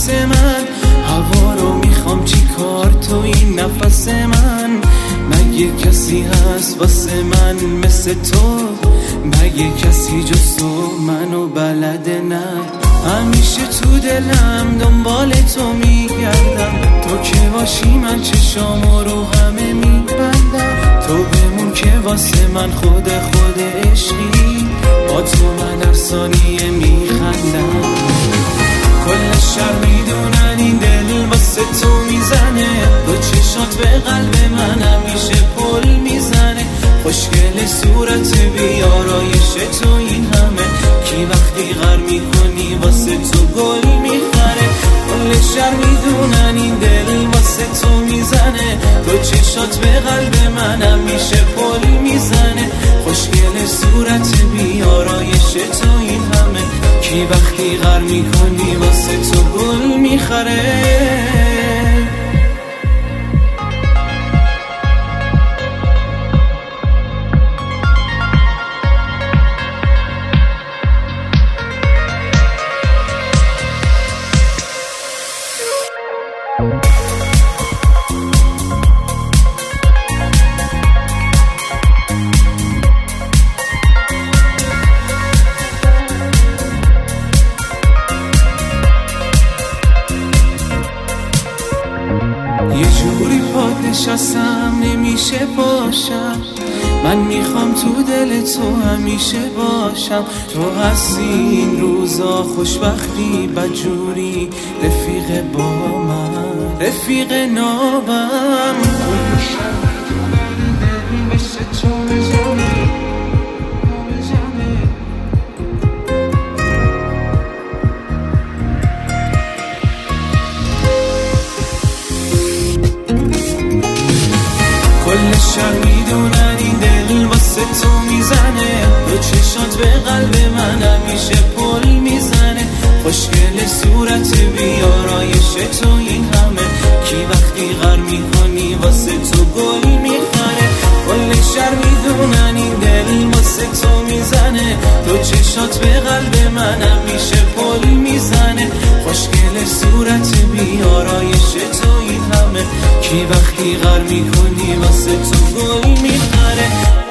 نفس من، هوا رو میخوام چی کار تو این نفس من. مگه کسی هست واسه من مثل تو؟ مگه کسی جز تو منو بلده؟ نه همیشه تو دلم دنبال تو میگردم، تو که باشی من چشامو رو همه میبندم. تو بمون که واسه من خود عشقی، با تو من هر ثانیه میخندم. کل شهر میدونن این دل واسه تو میزنه، دو چشات به قلب من همیشه پل میزنه. خوشگل صورت بیارایش تو این همه، کی وقتی غر میکنی واسه تو گل میخره. کل شهر میدونن این دل واسه تو میزنه، دو چشات به قلب من همیشه پل میزنه. خوشگل صورت بیارایش تو این همه، کی وقتی غر میکنی واسه تو گل میخره. یه جوری پاد نشستم نمیشه باشم، من میخوام تو دل تو همیشه باشم. تو هستی این روزا خوشبختی بدجوری، رفیق با من رفیق نابم. کل شهر میدونن این دل واسه تو میزنه، دو چشات به قلب من همیشه پل میزنه. خوشگل صورت بیارایش تو این همه، کی وقتی غر میکنی واسه تو گل میخره. کل شهر میدونن این دل واسه تو میزنه، دو چشات به قلب من همیشه پل میزنه. خوشگل صورت بیارایش تو این همه، کی وقتی غر میکنی واسه تو گل میخره.